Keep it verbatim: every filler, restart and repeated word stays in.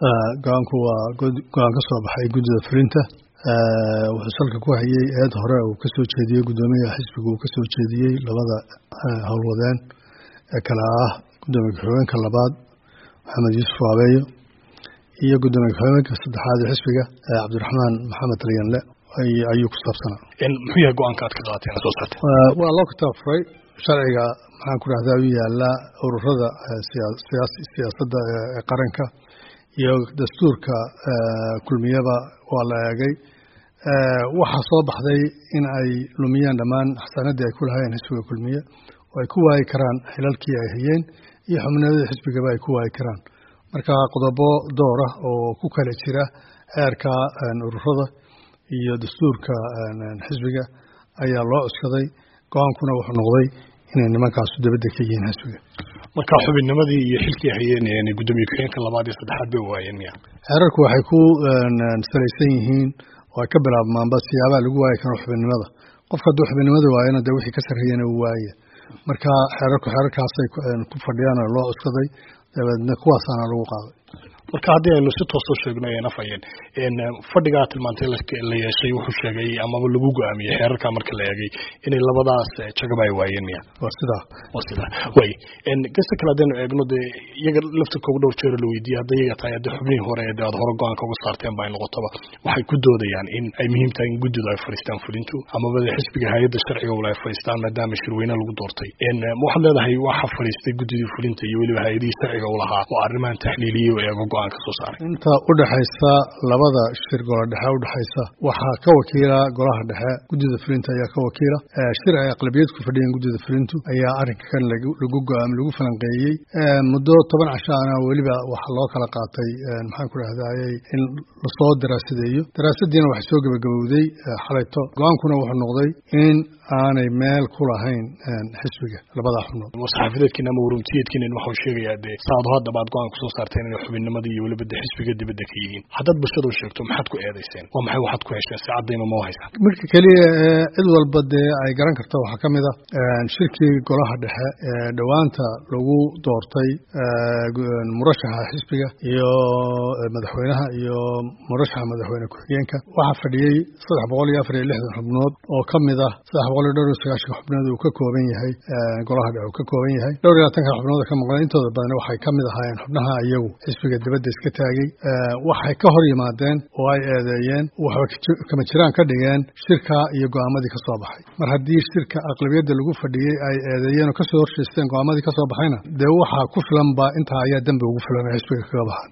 go'aanku waa go'aan ka soo baxay guddida fulinta wuxuu salka ku hayay eed hore uu ka soo jeediyey guddoomiyaha xisbiga uu ka soo jeediyey labada howlwadeen ee kala ah guddoomiye ku-xigeenka labaad maxamed yuusuf waabeeyo iyo guddoomiye ku-xigeenka saddexaad ee xisbiga cabdiraxmaan maxamed talyanle ayuu ku saabsanaa. muxuu yahay go'aanka aad ka qaateen soo saartay? waa loo katafuray sharciga maxaan ku dhahdaa u yaallaa ururada siyaasadda ee qaranka iyo dastuurka kulmiyaba waa la eegay. waxaa soo baxday in ay lumiyaan dhammaan xasaanaddii ay ku lahaayeen xisbiga kulmiye oo ay ku waayi karaan xilalkii ay hayeen iyo xubnimada xisbigaba ay ku waayi karaan. marka qodobo door ah oo ku kala jira xeerka ururada iyo dastuurka xisbiga ayaa loo cuskaday. go-aankuna wuxuu noqday inay nimankaasu dabadda ka yihiin xisbiga. marka xubinnimadii iyo xilkii hayeen guddoomiye ku-xigeenka labaad iyo saddexaad bay waayeen miya? xeerarku waxay ku salaysan yihiin oo ay ka bilaabmaanba siyaabaha lagu waayi karo xubinnimada. qofka hadduu xubinnimada waayana dee wixii ka sarreeyana uu waaye. marka xeerarku xeerarkaasay ku fadhiyaan oo loo cuskaday dabeedna kuwaasaana lagu qaaday. marka haddii aynu si toos u sheegno ee nafayeen fadhigaa tilmaantay la yeeshay wuxuu sheegay amaba lagu go'aamiyey xeerarka marka la eegay inay labadaas jagaba ay waayeen miya? waa sidaa waa sidaa way gasta kale haddaynu eegno dee iyaga laftirkooga dhowr jeer la weydiiyey hadday iyaga tahay haddii xubnihii hore ee aad hore go-aanka uga saarteen ba ay noqotoba waxay ku doodayaan in ay muhiim tahay in guddidu ay fadhiistaan fulintu amaba xisbiga hay-adda sharciga ula ay fadhiistaan maadaama shirweyne lagu doortay. waxaad leedahay waxa fadhiistay guddidii fulinta iyo weliba hay-adihii sharciga u lahaa oo arrimahan taxliiliyey oo eego go-aan ka soo saaray. inta u dhaxaysa labada shir golo dhexe u dhaxaysa waxaa ka wakiila golaha dhexe guddida fulinta ayaa ka wakiila. shir ay aqlabiyad ku fadhiyeen guddida fulintu ayaa arrinka kan lagu go'aam lagu falanqeeyey muddo toban cashaana weliba waxaa loo kala qaatay maxaan ku dhahdayey in lasoo daraasadeeyo. daraasadiina waxay soo gebagabowday xalayto. go-aankuna wuxuu noqday in aanay meel ku lahayn xisbiga labadaa xubnood. saxaafadeedkiina ama warumtiyeedkiina waxau sheegayaa dee saado haddaba aad go-aan kusoo saarteen inay xubinnimadii iyo weliba de xisbiga dibadda ka yihiin. haddaad bulshada u sheegto maxaad ku eedayseen? waa maxay waxaad ku hesheen si caddayma ma haysaan? marka keliya cid walba dee ay garan karta waxaa ka mid ah shirkii golaha dhexe ee dhowaanta lagu doortay murashaxa xisbiga iyo madaxweynaha iyo murashaxa madaxweyne ku-xigeenka. waxaa fadhiyey saddex boqol iyo afar iyo lixdan xubnood oo ka mid ah saddex boqol iyo dhowr iyo sagaashan xubnood uu ka kooban yahay golaha dhexe uu ka kooban yahay. dhowr iyo labaatanka xubnood ka maqan intooda badan waxay ka mid ahaayeen xubnaha iyagu xisbiga dibadda iska taagay. waxay ka hor yimaadeen oo ay eedeeyeen waxay kama jiraan ka dhigeen shirka iyo go'aamadii ka soo baxay. mar haddii shirka aqlabiyadda lagu fadhiyey ay eedeeyeen oo kasoo horjeesteen go'aamadii ka soo baxayna dee waxaa ku filan ba intaa ayaa dembi ugu filan xisbiga kaga baxan.